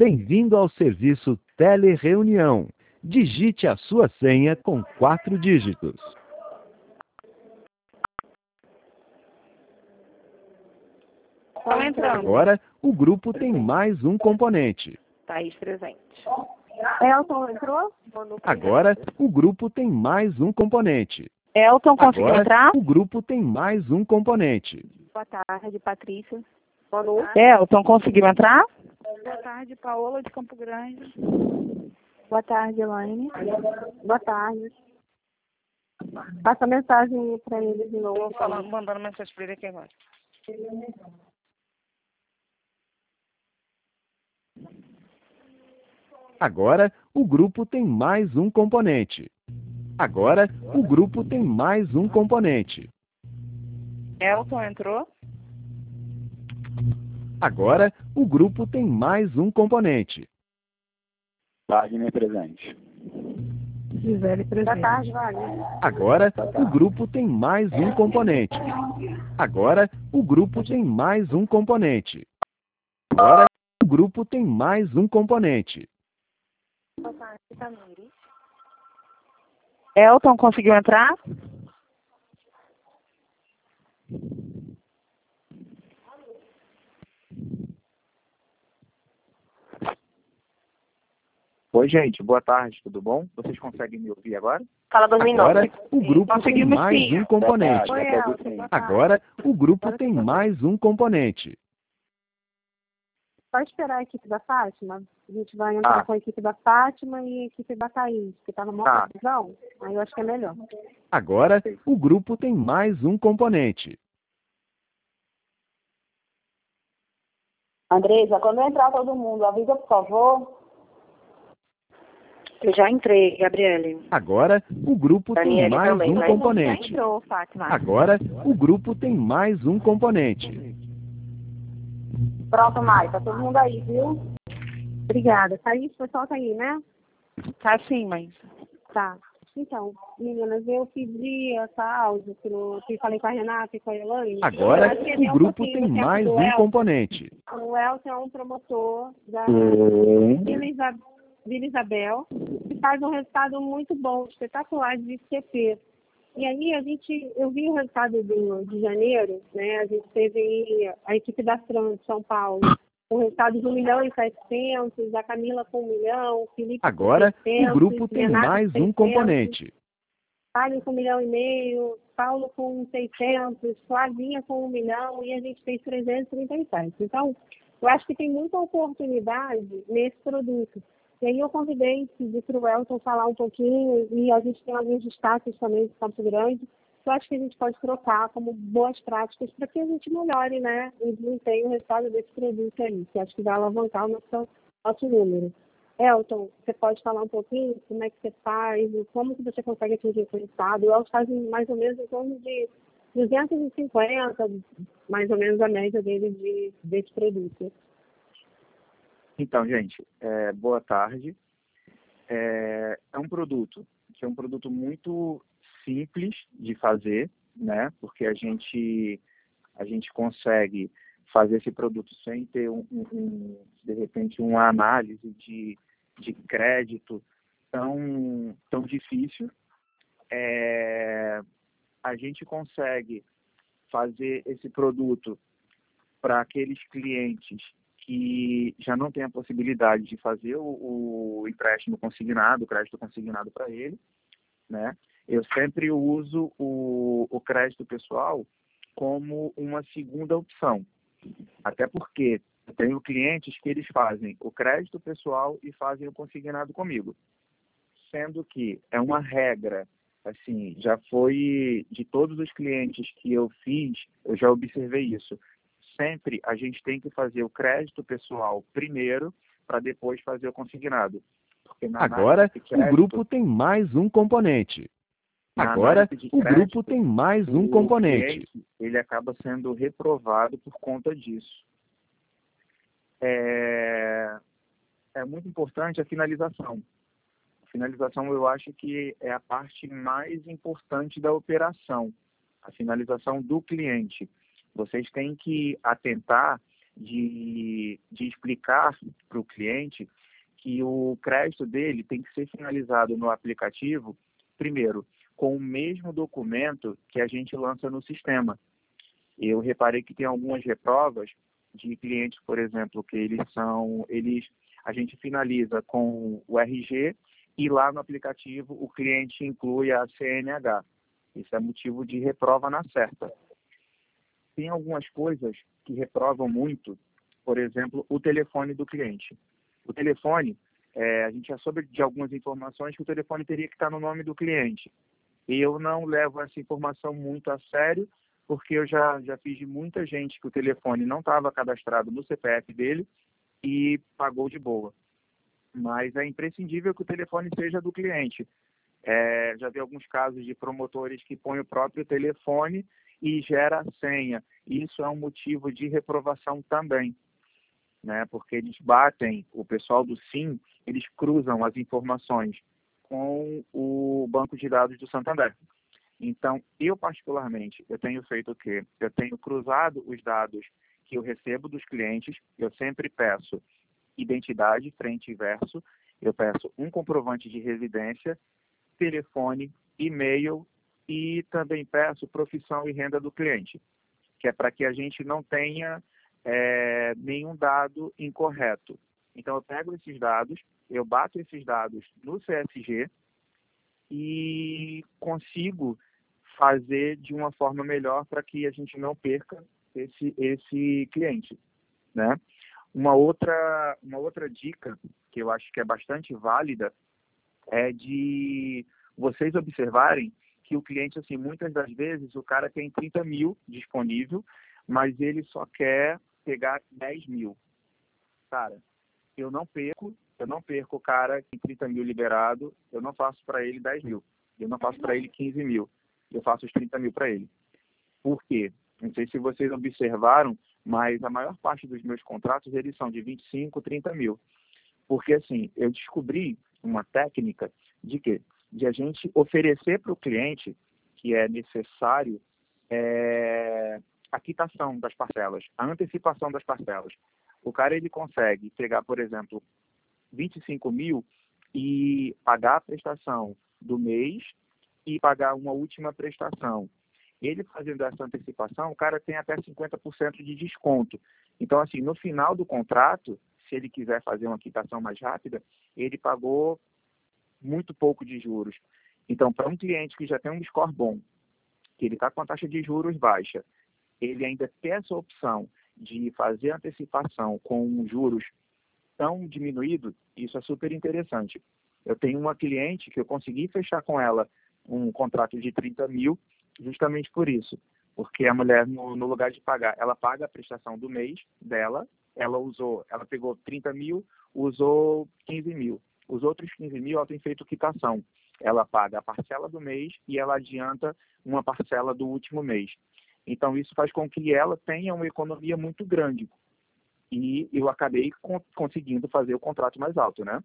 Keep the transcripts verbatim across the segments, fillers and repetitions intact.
Bem-vindo ao serviço Telereunião. Digite a sua senha com quatro dígitos. Estão entrando. Agora, o grupo tem mais um componente. Thaís presente. Elton entrou? Agora, o grupo tem mais um componente. Elton conseguiu Agora, entrar? o grupo tem mais um componente. Boa tarde, Patrícia. Manu. Elton conseguiu entrar? Boa tarde, Paola de Campo Grande. Boa tarde, Elaine. Boa tarde. Passa mensagem para eles de novo. Estou falando, mandando mensagem para ele aqui agora. Agora, o grupo tem mais um componente. Agora, o grupo tem mais um componente. Elton entrou? Agora, o grupo tem mais um componente. Wagner presente. Gisele presente. Boa tarde, Wagner. Agora, o grupo tem mais um componente. Agora, o grupo tem mais um componente. Agora, o grupo tem mais um componente. Boa tarde, Tamires. Elton conseguiu entrar? Oi, gente. Boa tarde. Tudo bom? Vocês conseguem me ouvir agora? Fala dois Agora, minutos. o grupo tem Conseguimos mais sim. um componente. Boa Oi, tarde, Elton. sim. Boa tarde. Agora, o grupo tem mais um componente. Pode esperar a equipe da Fátima? A gente vai entrar Ah. com a equipe da Fátima e a equipe da Thaís, que está numa Tá. confusão. Aí eu acho que é melhor. Agora, o grupo tem mais um componente. Andresa, quando entrar todo mundo, avisa, por favor. Eu já entrei, Gabriele. Agora, o grupo tem Daniele mais também, um né? componente. Já entrou, Fátima. Agora, o grupo tem mais um componente. Pronto, Mai, tá todo mundo aí, viu? Obrigada. Thaís, o pessoal tá aí, né? Tá sim, mas... Tá. Então, meninas, eu pedi essa áudio pro, que falei com a Renata e com a Elaine. Agora, Eu acho que o um grupo pouquinho tem do tempo mais do um Elton. componente. O Elton é um promotor da Sim. Vila Isa- Vila Isabel, que faz um resultado muito bom, espetacular de C P. E aí, a gente, eu vi o resultado do, de janeiro, né? A gente teve aí a equipe da Fran de São Paulo, com resultado de um milhão e setecentos, a Camila com um milhão, o Felipe Agora, com seiscentos, o grupo tem Renato mais com um seiscentos, componente. Fábio com um milhão e meio, Paulo com seiscentos, Flavinha com um milhão e a gente fez trezentos e trinta e sete. Então, eu acho que tem muita oportunidade nesse produto. E aí eu convidei para o Elton falar um pouquinho e a gente tem alguns destaques também de Campo Grande. Eu acho que a gente pode trocar como boas práticas para que a gente melhore, né, o desempenho, o resultado desse produto aí, que acho que vai alavancar o nosso, nosso número. Elton, você pode falar um pouquinho como é que você faz, como que você consegue atingir esse resultado? O Elton faz mais ou menos em torno de duzentos e cinquenta, mais ou menos a média dele de, desse produto. Então, gente, é, boa tarde. É, é um produto que é um produto muito simples de fazer, né? Porque a gente a gente consegue fazer esse produto sem ter um, um, um, de repente uma análise de, de crédito tão tão difícil. É, a gente consegue fazer esse produto para aqueles clientes que já não tem a possibilidade de fazer o, o empréstimo consignado, o crédito consignado para ele, né? Eu sempre uso o, o crédito pessoal como uma segunda opção, até porque eu tenho clientes que eles fazem o crédito pessoal e fazem o consignado comigo, sendo que é uma regra, assim, já foi de todos os clientes que eu fiz, eu já observei isso. Sempre a gente tem que fazer o crédito pessoal primeiro, para depois fazer o consignado. Porque na Agora, análise de crédito, o grupo tem mais um componente. na Agora, análise de o crédito, grupo tem mais um o componente. cliente, ele acaba sendo reprovado por conta disso. É, é muito importante a finalização. A finalização, eu acho que é a parte mais importante da operação, a finalização do cliente. Vocês têm que atentar de, de explicar para o cliente que o crédito dele tem que ser finalizado no aplicativo, primeiro, com o mesmo documento que a gente lança no sistema. Eu reparei que tem algumas reprovas de clientes, por exemplo, que eles são, eles, a gente finaliza com o R G e lá no aplicativo o cliente inclui a C N H. Isso é motivo de reprova na certa. Tem algumas coisas que reprovam muito, por exemplo, o telefone do cliente. O telefone, é, a gente já soube de algumas informações que o telefone teria que estar no nome do cliente. Eu não levo essa informação muito a sério, porque eu já, já fiz de muita gente que o telefone não estava cadastrado no C P F dele e pagou de boa. Mas é imprescindível que o telefone seja do cliente. É, já vi alguns casos de promotores que põem o próprio telefone e gera a senha. Isso é um motivo de reprovação também, né? Porque eles batem, o pessoal do SIM, eles cruzam as informações com o banco de dados do Santander. Então, eu particularmente, eu tenho feito o quê? Eu tenho cruzado os dados que eu recebo dos clientes, eu sempre peço identidade, frente e verso, eu peço um comprovante de residência, telefone, e-mail e também peço profissão e renda do cliente, que é para que a gente não tenha é, nenhum dado incorreto. Então, eu pego esses dados, eu bato esses dados no C S G e consigo fazer de uma forma melhor para que a gente não perca esse, esse cliente, né? Uma outra, uma outra dica que eu acho que é bastante válida é de vocês observarem que o cliente, assim, muitas das vezes, o cara tem trinta mil disponível, mas ele só quer pegar dez mil. Cara, eu não perco, eu não perco o cara que tem trinta mil liberado, eu não faço para ele dez mil, eu não faço para ele quinze mil, eu faço os trinta mil para ele. Por quê? Não sei se vocês observaram, mas a maior parte dos meus contratos, eles são de vinte e cinco, trinta mil. Porque, assim, eu descobri uma técnica de quê? De a gente oferecer para o cliente que é necessário é, a quitação das parcelas, a antecipação das parcelas. O cara, ele consegue pegar, por exemplo, vinte e cinco mil e pagar a prestação do mês e pagar uma última prestação. Ele fazendo essa antecipação, o cara tem até cinquenta por cento de desconto. Então, assim, no final do contrato, se ele quiser fazer uma quitação mais rápida, ele pagou muito pouco de juros. Então, para um cliente que já tem um score bom, que ele está com a taxa de juros baixa, ele ainda tem essa opção de fazer antecipação com juros tão diminuído, isso é super interessante. Eu tenho uma cliente que eu consegui fechar com ela um contrato de trinta mil, justamente por isso, porque a mulher, no, no lugar de pagar, ela paga a prestação do mês dela, ela usou, ela pegou trinta mil, usou quinze mil. Os outros quinze mil, ela tem feito quitação. Ela paga a parcela do mês e ela adianta uma parcela do último mês. Então, isso faz com que ela tenha uma economia muito grande. E eu acabei con- conseguindo fazer o contrato mais alto, né?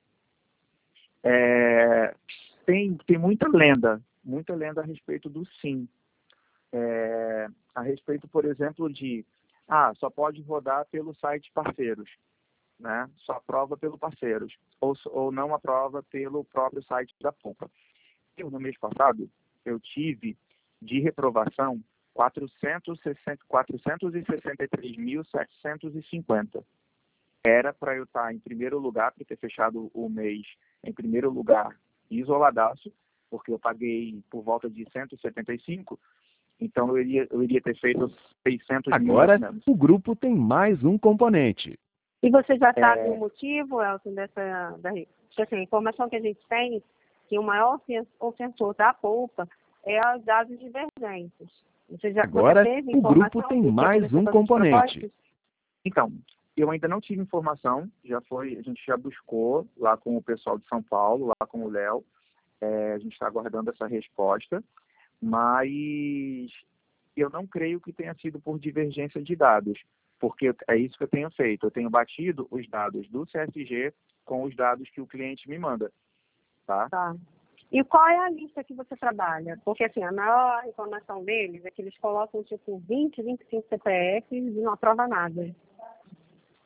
É, tem, tem muita lenda, muita lenda a respeito do SIM. É, a respeito, por exemplo, de ah, só pode rodar pelo site parceiros, né? Só aprova pelo parceiros, ou, ou não aprova pelo próprio site da Poupa. Eu, no mês passado, eu tive de reprovação quatrocentos e sessenta e três mil setecentos e cinquenta. Era para eu estar em primeiro lugar, para ter fechado o mês em primeiro lugar, isoladaço, porque eu paguei por volta de cento e setenta e cinco, então eu iria, eu iria ter feito seiscentos mil. Agora, o grupo tem mais um componente. E você já sabe É... o motivo, Elton, dessa da, assim, a informação que a gente tem, que o maior ofensor da Poupa é os dados divergentes. Você já, Agora, você teve o grupo tem que mais um componente. Então, eu ainda não tive informação, já foi, a gente já buscou lá com o pessoal de São Paulo, lá com o Léo, é, a gente está aguardando essa resposta, mas eu não creio que tenha sido por divergência de dados, porque é isso que eu tenho feito, eu tenho batido os dados do C S G com os dados que o cliente me manda, tá? Tá. E qual é a lista que você trabalha? Porque, assim, a maior reclamação deles é que eles colocam, tipo, vinte, vinte e cinco C P Fs e não aprova nada.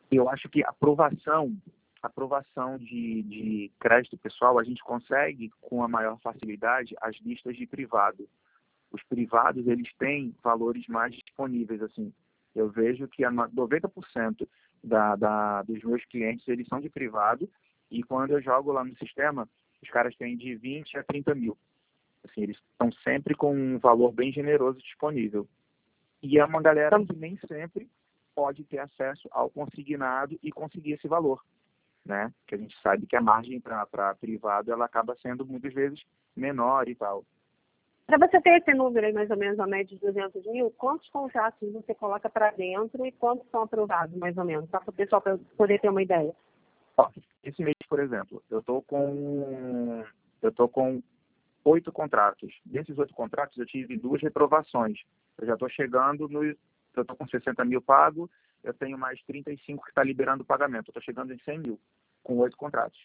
Eu acho que a aprovação, aprovação de, de crédito pessoal, a gente consegue com a maior facilidade as listas de privado. Os privados, eles têm valores mais disponíveis, assim. Eu vejo que a noventa por cento da, da, dos meus clientes, eles são de privado, e quando eu jogo lá no sistema, os caras têm de vinte a trinta mil. Assim, eles estão sempre com um valor bem generoso disponível. E é uma galera que nem sempre pode ter acesso ao consignado e conseguir esse valor, né? Que a gente sabe que a margem para privado, ela acaba sendo muitas vezes menor e tal. Para você ter esse número aí, mais ou menos, a média de duzentos mil, quantos contratos você coloca para dentro e quantos são aprovados, mais ou menos? Só para o pessoal poder ter uma ideia. Ó, esse mês, por exemplo, eu tô com eu tô com oito contratos. Desses oito contratos, eu tive duas reprovações. Eu já estou chegando no... Eu estou com sessenta mil pago, eu tenho mais trinta e cinco que está liberando o pagamento. Eu estou chegando em cem mil, com oito contratos.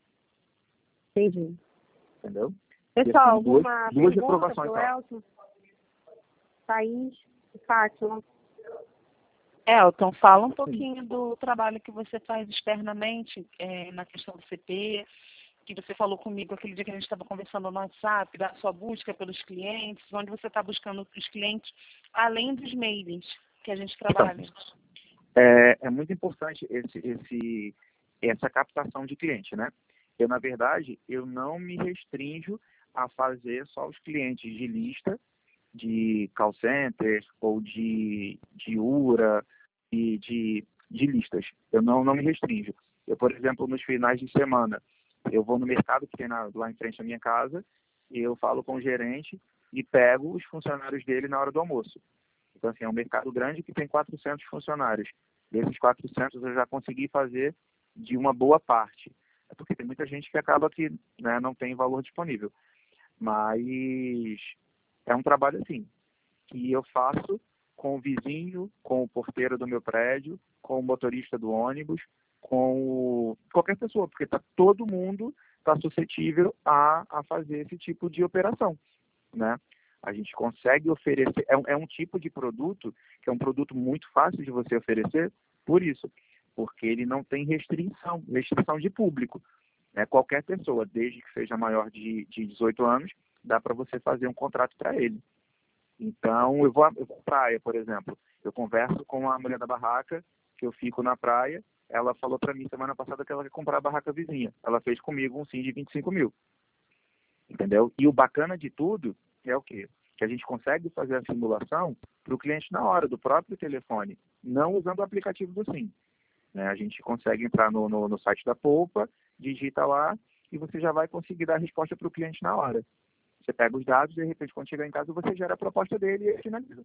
Entendi. Entendeu? Pessoal, assim, duas, alguma duas pergunta reprovações para o só. Elton? Thaís, Fátima. Elton, fala um pouquinho do trabalho que você faz externamente é, na questão do C P, que você falou comigo aquele dia que a gente estava conversando no WhatsApp, da sua busca pelos clientes, onde você está buscando os clientes, além dos mailings que a gente trabalha. Então, é, é muito importante esse, esse, essa captação de cliente, né? Eu, na verdade, eu não me restringo a fazer só os clientes de lista, de call center ou de, de U R A e de, de listas. Eu não, não me restringo. Eu, por exemplo, nos finais de semana, eu vou no mercado que tem na, lá em frente à minha casa, e eu falo com o gerente e pego os funcionários dele na hora do almoço. Então, assim, é um mercado grande que tem quatrocentos funcionários. Desses quatrocentos eu já consegui fazer de uma boa parte. É porque tem muita gente que acaba que, né, não tem valor disponível. Mas é um trabalho assim, que eu faço com o vizinho, com o porteiro do meu prédio, com o motorista do ônibus, com o... qualquer pessoa, porque tá, todo mundo está suscetível a, a fazer esse tipo de operação, né? A gente consegue oferecer, é um, é um tipo de produto que é um produto muito fácil de você oferecer, por isso, porque ele não tem restrição, restrição de público, né? Qualquer pessoa, desde que seja maior de, de dezoito anos, dá para você fazer um contrato para ele. Então, eu vou, eu vou à praia, por exemplo, eu converso com a mulher da barraca, que eu fico na praia, ela falou para mim semana passada que ela quer comprar a barraca vizinha. Ela fez comigo um sim de vinte e cinco mil. Entendeu? E o bacana de tudo é o quê? Que a gente consegue fazer a simulação para o cliente na hora, do próprio telefone, não usando o aplicativo do Sim. Né? A gente consegue entrar no, no, no site da Poupa, digita lá e você já vai conseguir dar a resposta para o cliente na hora. Você pega os dados e, de repente, quando chegar em casa, você gera a proposta dele e ele finaliza.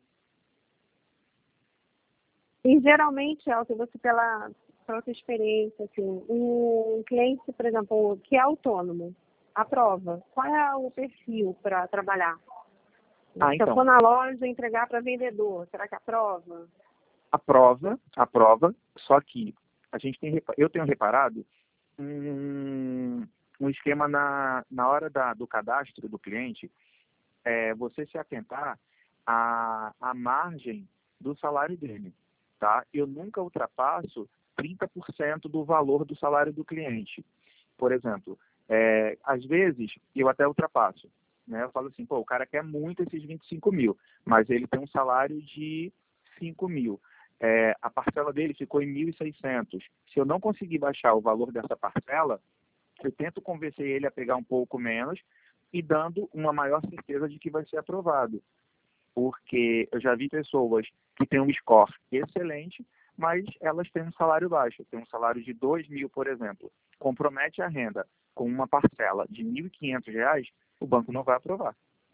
E, geralmente, Elton, você, pela, pela sua experiência, assim, um cliente, por exemplo, que é autônomo, aprova. Qual é o perfil para trabalhar? Ah, Se então. eu for na loja entregar para vendedor, será que aprova? Aprova, aprova, só que a gente tem, eu tenho reparado um, um esquema na, na hora da, do cadastro do cliente, é você se atentar à, à margem do salário dele, tá? Eu nunca ultrapasso trinta por cento do valor do salário do cliente. Por exemplo, é, às vezes eu até ultrapasso, né? Eu falo assim, pô, o cara quer muito esses vinte e cinco mil, mas ele tem um salário de cinco mil. É, a parcela dele ficou em mil e seiscentos. Se eu não conseguir baixar o valor dessa parcela, eu tento convencer ele a pegar um pouco menos e dando uma maior certeza de que vai ser aprovado. Porque eu já vi pessoas que têm um score excelente, mas elas têm um salário baixo. Tem um salário de dois mil, por exemplo. Compromete a renda com uma parcela de mil e quinhentos reais, o banco não vai aprovar.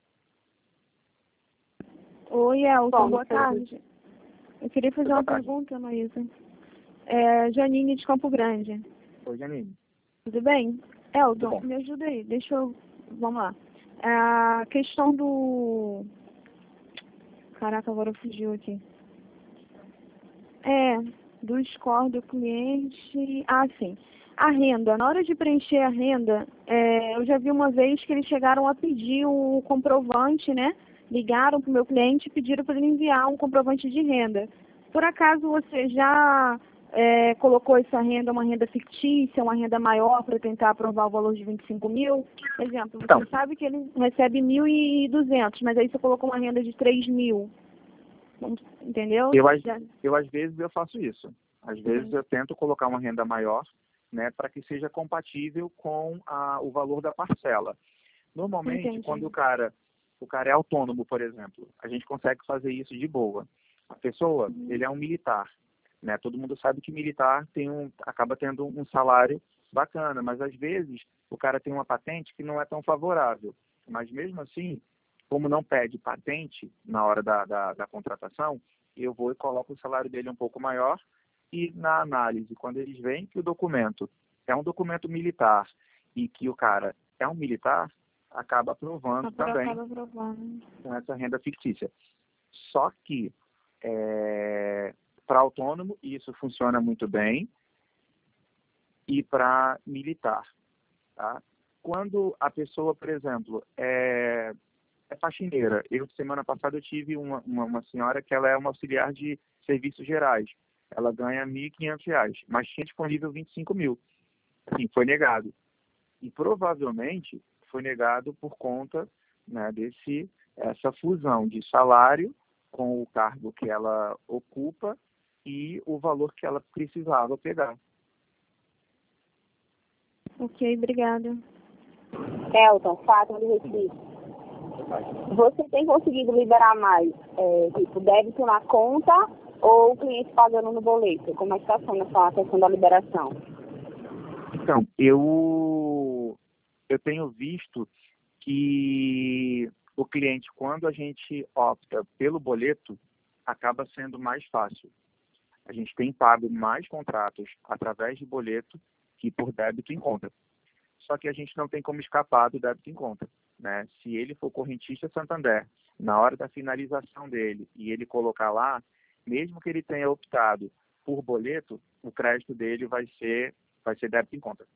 Oi, Elton, Bom, boa tarde. Eu queria fazer Boa uma tarde. pergunta, Maísa. É, Janine de Campo Grande. Oi, Janine. Tudo bem? Elton, Tudo bom. me ajuda aí. Deixa eu... Vamos lá. A questão do... Caraca, agora fugiu aqui. É, do score do cliente... Ah, sim. A renda. Na hora de preencher a renda, é, eu já vi uma vez que eles chegaram a pedir o comprovante, né? Ligaram para o meu cliente e pediram para ele enviar um comprovante de renda. Por acaso você já é, colocou essa renda, uma renda fictícia, uma renda maior para tentar aprovar o valor de vinte e cinco mil? Exemplo, você Então. sabe que ele recebe mil e duzentos, mas aí você colocou uma renda de três mil. Entendeu? Eu, às- Já- eu, às vezes, eu faço isso. Às vezes, Uhum. eu tento colocar uma renda maior, né, para que seja compatível com a, o valor da parcela. Normalmente, Entendi. quando o cara, o cara é autônomo, por exemplo, a gente consegue fazer isso de boa. A pessoa, Uhum. ele é um militar, né? Todo mundo sabe que militar tem um, acaba tendo um salário bacana, mas às vezes o cara tem uma patente que não é tão favorável. Mas mesmo assim, como não pede patente na hora da, da, da contratação, eu vou e coloco o salário dele um pouco maior e na análise, quando eles veem que o documento é um documento militar e que o cara é um militar, acaba aprovando Acaba também aprovando. com essa renda fictícia. Só que é, para autônomo isso funciona muito bem e para militar, tá? Quando a pessoa, por exemplo, é, é faxineira. Eu, semana passada, eu tive uma, uma, uma senhora que ela é uma auxiliar de serviços gerais. Ela ganha mil e quinhentos reais, mas tinha disponível vinte e cinco mil. Assim, foi negado. E provavelmente foi negado por conta, né, desse, essa fusão de salário com o cargo que ela ocupa e o valor que ela precisava pegar. Ok, obrigada. Elton, Fátima do Recife. Você tem conseguido liberar mais, é, tipo, débito na conta ou o cliente pagando no boleto? Como é que está sendo essa questão da liberação? Então, eu, eu tenho visto que o cliente, quando a gente opta pelo boleto, acaba sendo mais fácil. A gente tem pago mais contratos através de boleto que por débito em conta. Só que a gente não tem como escapar do débito em conta, né? Se ele for correntista Santander, na hora da finalização dele, e ele colocar lá, mesmo que ele tenha optado por boleto, o crédito dele vai ser, vai ser débito em conta.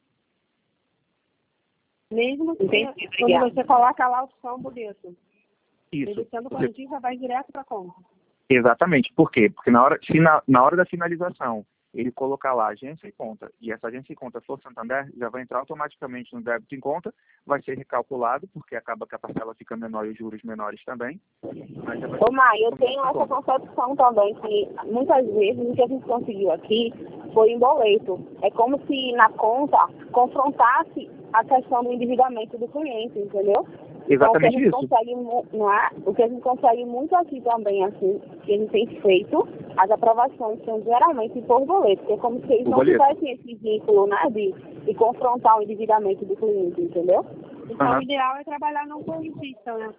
Mesmo que Entendi, quando obrigada. você coloca lá a opção boleto, Isso. ele sendo Você- correntista vai direto para a conta. Exatamente. Por quê? Porque na hora, se na, na hora da finalização ele colocar lá agência e conta, e essa agência e conta for Santander, já vai entrar automaticamente no débito em conta, vai ser recalculado, porque acaba que a parcela fica menor e os juros menores também. Mas já vai Ô, Mai, eu ser tenho débito em essa conta. concepção também que muitas vezes o que a gente conseguiu aqui foi em boleto. É como se na conta confrontasse a questão do endividamento do cliente, entendeu? Exatamente então, o que a gente isso. consegue, mu- não é? O que a gente consegue muito aqui também, assim, que a gente tem feito, as aprovações são geralmente por boleto, porque é como se eles Por não boleto. tivessem esse vínculo, né, de, de confrontar o endividamento do cliente, entendeu? Então, Aham. o ideal é trabalhar não correntista, né?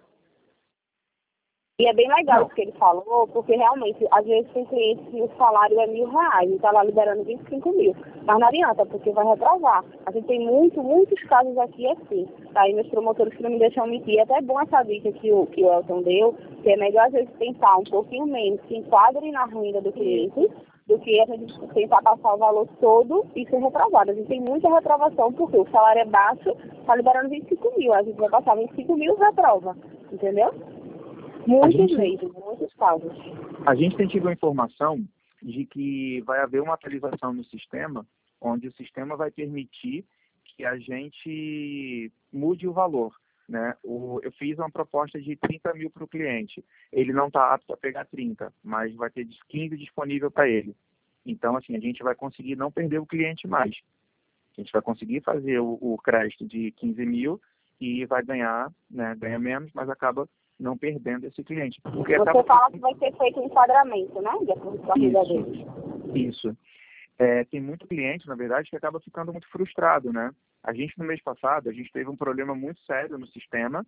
E é bem legal Não. isso que ele falou, porque realmente, às vezes tem clientes que o salário é mil reais e está lá liberando vinte e cinco mil. Mas não adianta, porque vai reprovar. A gente tem muito, muitos casos aqui assim. Tá? Aí meus promotores que não me deixam mentir. É até bom essa dica que o, que o Elton deu, que é melhor às vezes tentar um pouquinho menos, que enquadre na renda do cliente, do que a gente tentar passar o valor todo e ser reprovado. A gente tem muita reprovação, porque o salário é baixo, está liberando vinte e cinco mil. A gente vai passar vinte e cinco mil e reprova. Entendeu? Muitos gente- mesmo, muitos casos. A gente tem tido a informação de que vai haver uma atualização no sistema, onde o sistema vai permitir que a gente mude o valor, né? O, eu fiz uma proposta de trinta mil para o cliente. Ele não está apto a pegar trinta, mas vai ter quinze disponível para ele. Então, assim, a gente vai conseguir não perder o cliente mais. A gente vai conseguir fazer o, o crédito de quinze mil e vai ganhar, né? Ganha menos, mas acaba não perdendo esse cliente. Porque Você acaba- fala que vai ser feito um enquadramento, né? De acordo com a renda dele. Isso, isso. É, tem muito cliente, na verdade, que acaba ficando muito frustrado, né? A gente, no mês passado, a gente teve um problema muito sério no sistema,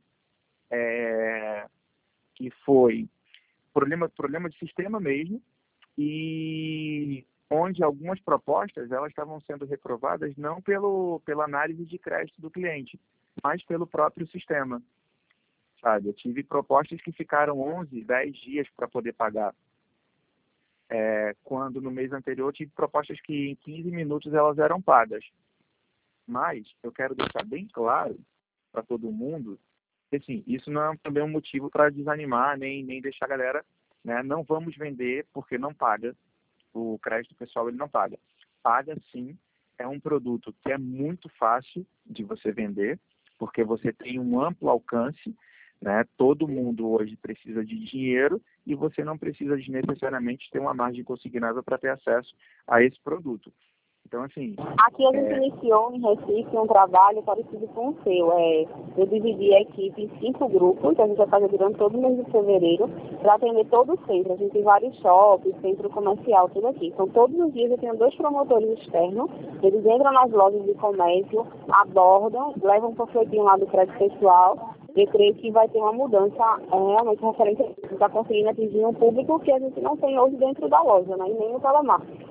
é, que foi problema, problema de sistema mesmo, e onde algumas propostas elas estavam sendo reprovadas não pelo, pela análise de crédito do cliente, mas pelo próprio sistema. Sabe? Eu tive propostas que ficaram onze, dez dias para poder pagar. É, quando no mês anterior eu tive propostas que em quinze minutos elas eram pagas. Mas eu quero deixar bem claro para todo mundo que assim, isso não é também um motivo para desanimar, nem, nem deixar a galera, né, não vamos vender porque não paga. o crédito pessoal ele não paga. Paga sim, é um produto que é muito fácil de você vender, porque você tem um amplo alcance, né? Todo mundo hoje precisa de dinheiro e você não precisa de necessariamente ter uma margem consignável para ter acesso a esse produto. Então, assim... Aqui a gente é... iniciou em Recife um trabalho parecido com o seu. É, eu dividi a equipe em cinco grupos, que a gente vai fazer durante todo o mês de fevereiro, para atender todo o centro. A gente tem vários shoppings, centro comercial, tudo aqui. Então, todos os dias eu tenho dois promotores externos, eles entram nas lojas de comércio, abordam, levam um panfletinho lá do crédito pessoal. Eu creio que vai ter uma mudança é, realmente referente a gente está conseguindo atingir um público que a gente não tem hoje dentro da loja, né, e nem no telemarketing.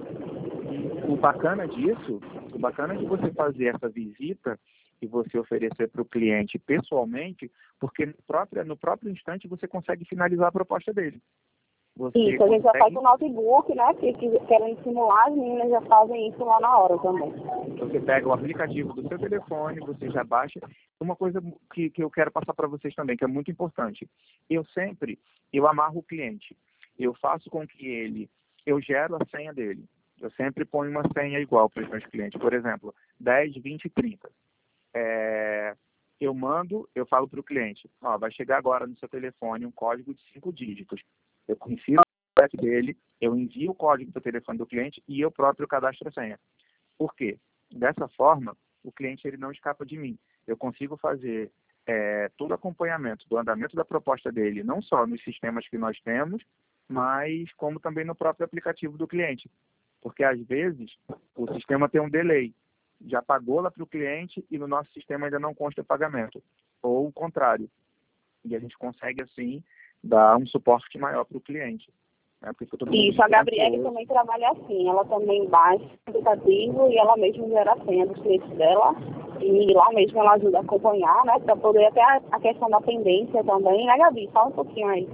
O bacana disso, o bacana de você fazer essa visita e você oferecer para o cliente pessoalmente, porque no próprio, no próprio instante você consegue finalizar a proposta dele. Você isso, a gente consegue... já faz o notebook, né, que, que querem simular, as meninas já fazem isso lá na hora também. Você pega o aplicativo do seu telefone, você já baixa. Uma coisa que, que eu quero passar para vocês também, que é muito importante. Eu sempre, eu amarro o cliente. Eu faço com que ele, eu gero a senha dele. Eu sempre ponho uma senha igual para os meus clientes. Por exemplo, dez, vinte e trinta. É, eu mando, eu falo para o cliente, ó, vai chegar agora no seu telefone um código de cinco dígitos. Eu confiro o app dele, eu envio o código para o telefone do cliente e eu próprio cadastro a senha. Por quê? Dessa forma, o cliente ele não escapa de mim. Eu consigo fazer é, todo o acompanhamento do andamento da proposta dele, não só nos sistemas que nós temos, mas como também no próprio aplicativo do cliente. Porque, às vezes, o sistema tem um delay. Já pagou lá para o cliente e no nosso sistema ainda não consta pagamento. Ou o contrário. E a gente consegue, assim, dar um suporte maior para o cliente. Né? Isso, a Gabriela também trabalha assim. Ela também baixa o aplicativo e ela mesma gera a senha dos clientes dela. E lá mesmo ela ajuda a acompanhar, né? Para poder até a, a questão da pendência também. Né, Gabi? Fala um pouquinho aí.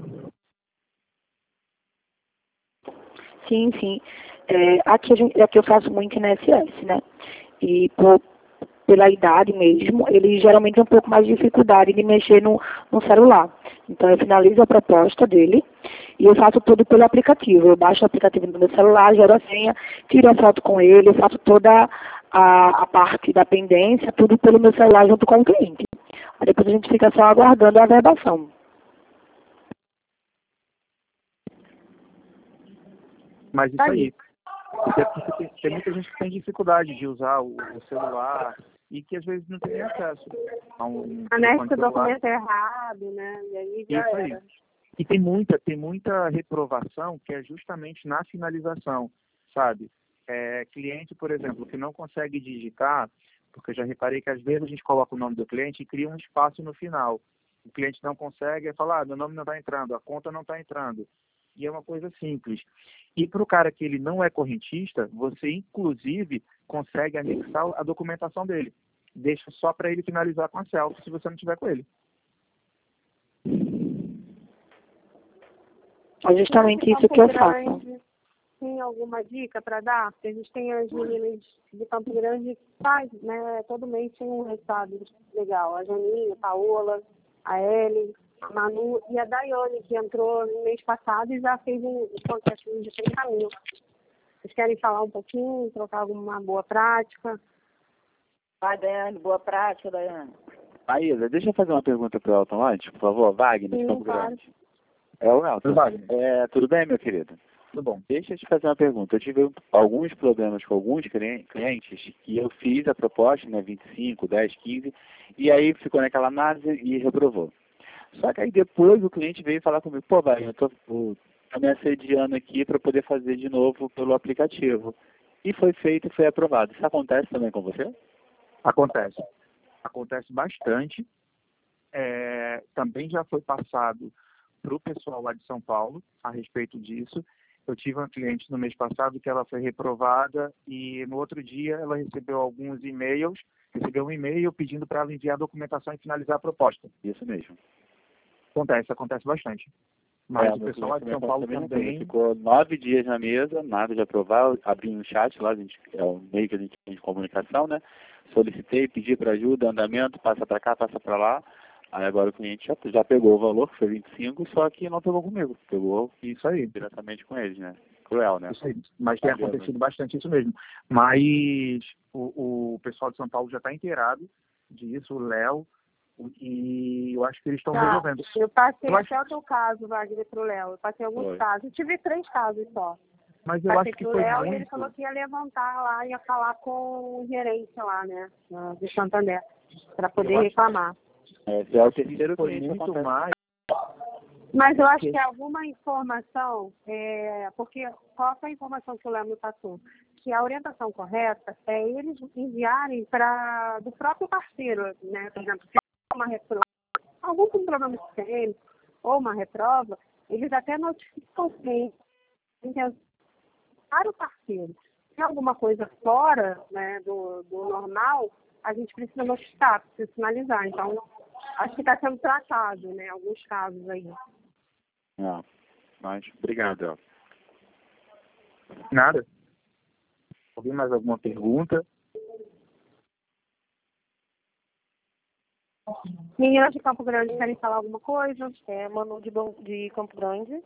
Sim, sim. É, aqui, a gente, aqui eu faço muito N S S, né? E por, pela idade mesmo, ele geralmente tem um pouco mais de dificuldade de mexer no, no celular. Então eu finalizo a proposta dele e eu faço tudo pelo aplicativo. Eu baixo o aplicativo no meu celular, gero a senha, tiro a foto com ele, eu faço toda a, a parte da pendência, tudo pelo meu celular junto com o cliente. Aí depois a gente fica só aguardando a verbação. Mas isso aí, tem, tem muita gente que tem dificuldade de usar o, o celular e que às vezes não tem acesso a um anexo o documento errado, né? E aí já isso era. Aí. E tem muita, tem muita reprovação que é justamente na finalização, sabe? É, cliente, por exemplo, que não consegue digitar, porque eu já reparei que às vezes a gente coloca o nome do cliente e cria um espaço no final. O cliente não consegue, é falar, ah, meu nome não está entrando, a conta não está entrando. E é uma coisa simples. E para o cara que ele não é correntista, você inclusive consegue anexar a documentação dele. Deixa só para ele finalizar com a selfie, se você não tiver com ele. É justamente isso que eu faço. Tem alguma dica para dar? Porque a gente tem as meninas de Campo Grande que faz, né? Todo mês tem um resultado legal. A Janinha, a Paola, a Ellen, a Manu e a Daiane, que entrou no mês passado e já fez um contest de trinta mil. Vocês querem falar um pouquinho, trocar alguma boa prática? Vai, Daiane, boa prática, Daiane. Maísa, deixa eu fazer uma pergunta para o Elton antes, por favor. Wagner, de Sim, Campo claro. Grande. É o Elton. Tudo bem? É, tudo bem, meu querido? Tudo bom. Deixa eu te fazer uma pergunta. Eu tive alguns problemas com alguns clientes e eu fiz a proposta, né, vinte e cinco, dez, quinze, e aí ficou naquela análise e reprovou. Só que aí depois o cliente veio falar comigo, pô, vai, eu tô, tô me assediando aqui para poder fazer de novo pelo aplicativo. E foi feito e foi aprovado. Isso acontece também com você? Acontece. Acontece bastante. É, também já foi passado para o pessoal lá de São Paulo a respeito disso. Eu tive uma cliente no mês passado que ela foi reprovada e no outro dia ela recebeu alguns e-mails, recebeu um e-mail pedindo para ela enviar a documentação e finalizar a proposta. Isso mesmo. Acontece, acontece bastante. Mas é, o pessoal lá de São Paulo também... Ficou nove dias na mesa, nada de aprovar, abri um chat lá, a gente, é o meio que a gente tem de comunicação, né? Solicitei, pedi para ajuda, andamento, passa para cá, passa para lá. Aí agora o cliente já, já pegou o valor, que foi vinte e cinco, só que não pegou comigo. Pegou isso aí diretamente com eles, né? cruel, né? Isso aí. Mas tem Tá acontecido bastante isso mesmo. Mas o, o pessoal de São Paulo já está inteirado disso, o Léo, e eu acho que eles estão Tá. resolvendo. Eu passei Eu acho- até o teu caso, Wagner, pro Léo. Eu passei alguns Foi. casos. Eu tive três casos só. Mas eu Passei acho que pro foi Léo e ele muito... falou que ia levantar lá, ia falar com o gerente lá, né? De Santander, para poder Eu acho- reclamar. É, esse é o terceiro Foi cliente que muito acontece. mais... Mas eu acho que alguma informação, é, porque qual foi a informação que o Léo me passou? Que a orientação correta é eles enviarem para do próprio parceiro, né? Por exemplo, se é uma reprova, algum problema sistêmico ou uma reprova, eles até notificam sim, para o parceiro. Se é alguma coisa fora, né, do, do normal, a gente precisa notificar, precisa sinalizar. Então, acho que está sendo tratado, né? Alguns casos aí. Não. Mas, obrigado, El. Nada. Alguém mais alguma pergunta? Meninas de Campo Grande querem falar alguma coisa? É, Manu de, Bom, de Campo Grande.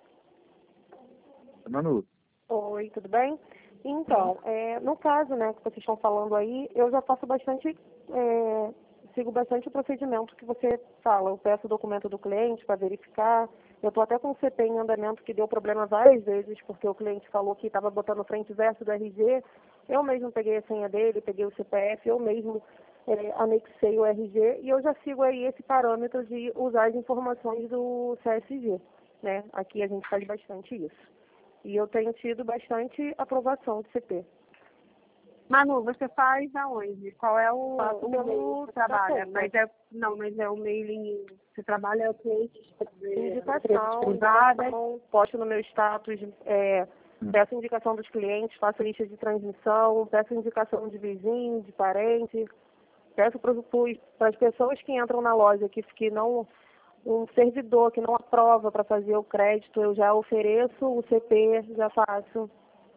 Manu, Oi, tudo bem? Então, é, no caso, né, que vocês estão falando aí, eu já faço bastante, é, sigo bastante o procedimento que você fala. Eu peço o documento do cliente para verificar. Eu estou até com o C P em andamento que deu problema várias vezes, porque o cliente falou que estava botando frente e verso do R G. Eu mesmo peguei a senha dele, peguei o C P F, eu mesmo é, anexei o R G e eu já sigo aí esse parâmetro de usar as informações do C S G, né? Aqui a gente faz bastante isso. E eu tenho tido bastante aprovação de C P. Manu, você faz aonde? Qual é o, Faço o pelo e-mail que você trabalha? Datena. Mas é, não, mas é o mailing, você trabalha clientes Indicação, privadas. indicação, posto no meu status, é, peço indicação dos clientes, faço lista de transmissão, peço indicação de vizinho, de parente, peço para as pessoas que entram na loja que, que não, um servidor que não aprova para fazer o crédito, eu já ofereço o C P, já faço.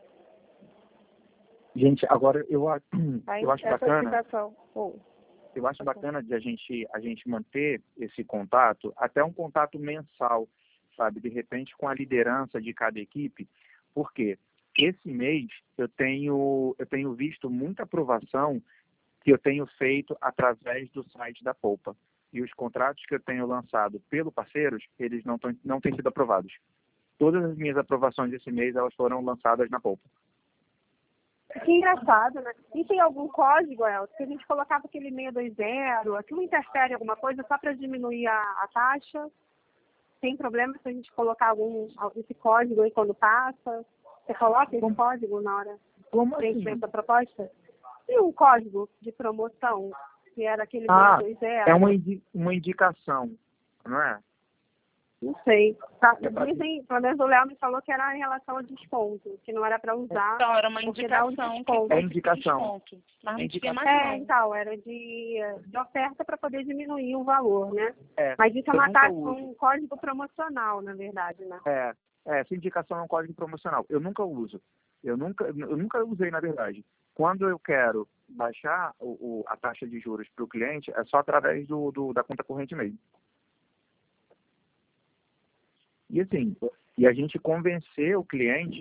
gente, agora eu, a- Aí, eu acho essa bacana... indicação. Oh. Eu acho bacana de a gente, a gente manter esse contato, até um contato mensal, sabe? De repente com a liderança de cada equipe, porque esse mês eu tenho, eu tenho visto muita aprovação que eu tenho feito através do site da Poupa. E os contratos que eu tenho lançado pelo parceiros, eles não, tão, não têm sido aprovados. Todas as minhas aprovações desse mês, elas foram lançadas na Poupa. Que engraçado, né? E tem algum código, Elton, que a gente colocava aquele seiscentos e vinte, aquilo interfere em alguma coisa só para diminuir a, a taxa? Tem problema se a gente colocar algum esse código aí quando passa? Você coloca esse código na hora Como do assim? preenchimento da proposta? E um código de promoção, que era aquele Ah, seiscentos e vinte? é uma, indi uma indicação, não é? Não sei. Tá, É pra- dizem, pelo menos o Léo me falou que era em relação ao desconto, que não era para usar. Então, era uma porque dá um indicação que desconto. fosse É indicação. desconto. Mas não É tinha mais É, não. então, era de, de oferta para poder diminuir o valor, né? É, Mas isso é eu uma nunca taxa, uso. um código promocional, na verdade, né? É, é, essa indicação é um código promocional. Eu nunca uso. Eu nunca, eu nunca usei, na verdade. Quando eu quero baixar o, o, a taxa de juros para o cliente, é só através do, do, da conta corrente mesmo. E assim, e a gente convencer o cliente